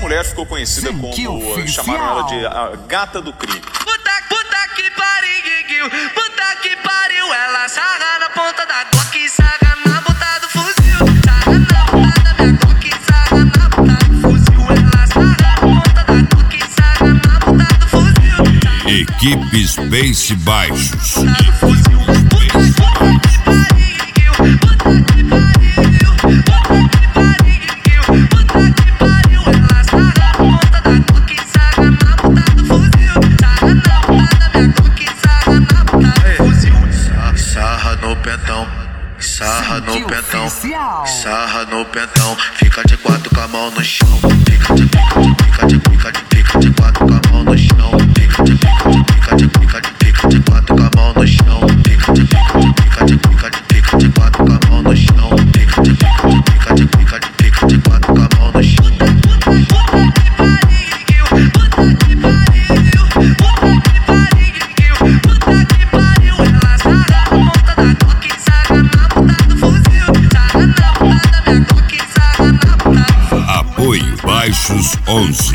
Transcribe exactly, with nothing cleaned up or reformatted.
mulher ficou conhecida Sentiu como, oficial. chamaram ela de a gata do crime. Puta, puta que pariu, puta que pariu. Ela sarra na ponta da Glock, sarra na ponta do fuzil. Sarra na ponta da minha Glock, sarra na ponta do fuzil. Ela sarra na ponta da Glock, sarra na ponta do fuzil. Equipe Space Baixos. Sarra no pentão, sarra no pentão, sarra no pentão. Fica de quatro com a mão no chão. Fica de, fica de, fica de, fica de quatro com a mão no chão. Fica de, fica de, fica de, fica de quatro com a mão no chão. Fica de, fica de, fica de, fica de quatro com a mão no chão. Fica de, fica de, fica de, fica de quatro com a mão no chão. Apoio Baixos onze.